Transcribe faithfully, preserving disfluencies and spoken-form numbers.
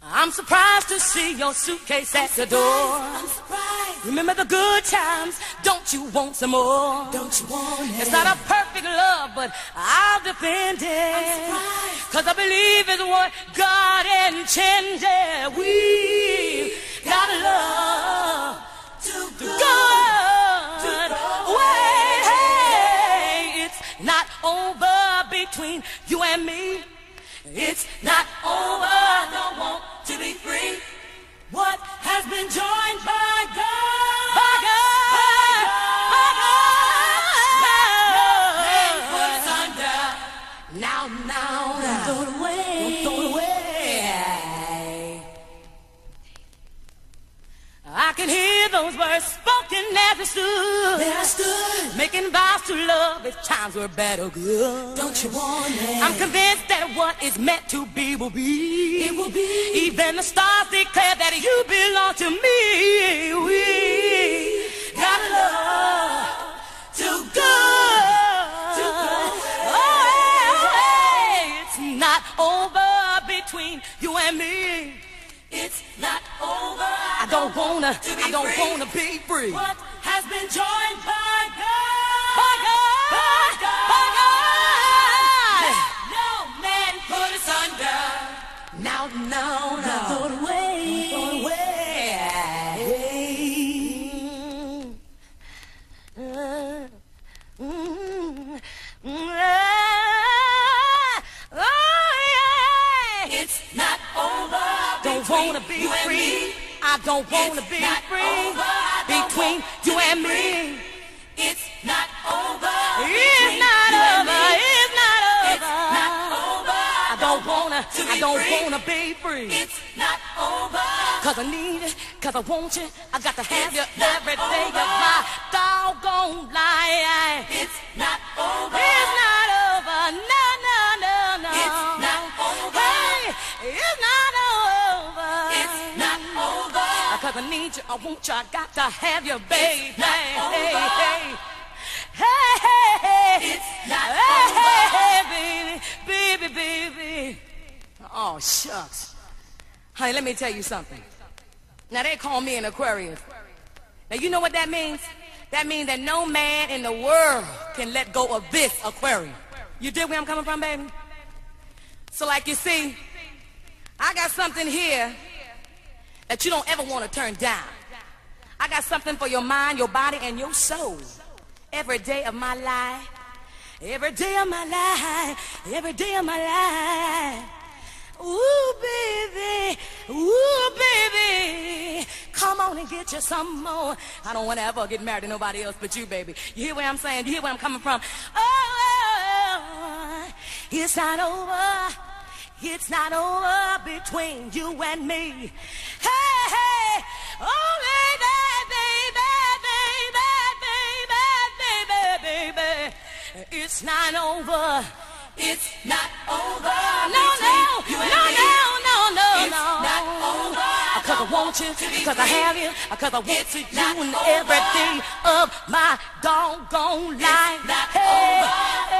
I'm surprised to see your suitcase at the door. I'm surprised. Remember the good times, don't you want some more? Don't you want it? It's not a perfect love, but I'll defend it. I'm surprised. Cause I believe it's what God intended. We got love Too to good. good. go Wait, hey, it's not over between you and me. It's not over. I don't want To be free. what has been joined by God. By God. By God. Man put asunder. Now, now, now. Throw it away. Don't throw it away. I can hear those words spoken as I stood, There I stood. making vows to love if times were bad or good. Don't you want it? I'm convinced that what is meant to be will be. It will be. Even the stars declare that you belong to me. We got love too good. Too good. Oh, hey, hey, it's not over between you and me. It's not over. I don't wanna, to be I don't free. wanna be free. What has been joined by God? By God, By God. by God. No man put asunder. Now, now, now. Throw it away. Throw it away. Mm, mm, oh, yeah. It's not over. Don't between wanna be you and free. me. I don't wanna It's be not free over. I don't between want you to be and free. me. It's not over. It's between not you and over. me. It's not It's over. not over. I don't wanna. to I be don't free. wanna be free. It's not over. Cause I need it, cause I want you. I got to have It's you not every day of over. my doggone life. It's not over. It's not over. No, no, no, no. It's not over. Hey, it's not over. It's not over. Cause I need you, I want you, I got to have you, baby. It's not Hey, hey, over. hey. Hey, hey, hey. It's not hey, over. hey, hey, baby, baby, baby. Oh, shucks. Honey, let me tell you something. Now, they call me an Aquarius. Now, you know what that means? That means that no man in the world can let go of this aquarium. You dig where I'm coming from, baby? So, like you see, I got something here that you don't ever want to turn down. I got something for your mind, your body, and your soul. Every day of my life, every day of my life, every day of my life. Ooh, baby, ooh, baby, come on and get you some more. I don't want to ever get married to nobody else but you, baby. You hear what I'm saying? You hear where I'm coming from? Oh, it's not over. It's not over between you and me. Hey, hey, oh, baby, baby, baby, baby, baby. It's not over. It's not over. No, no, between you and no, me. no, no, no, It's no. not over. Cause I want you, to be cause I free. have you, cause I want It's to not you in over. every day of my doggone life. not Hey, over.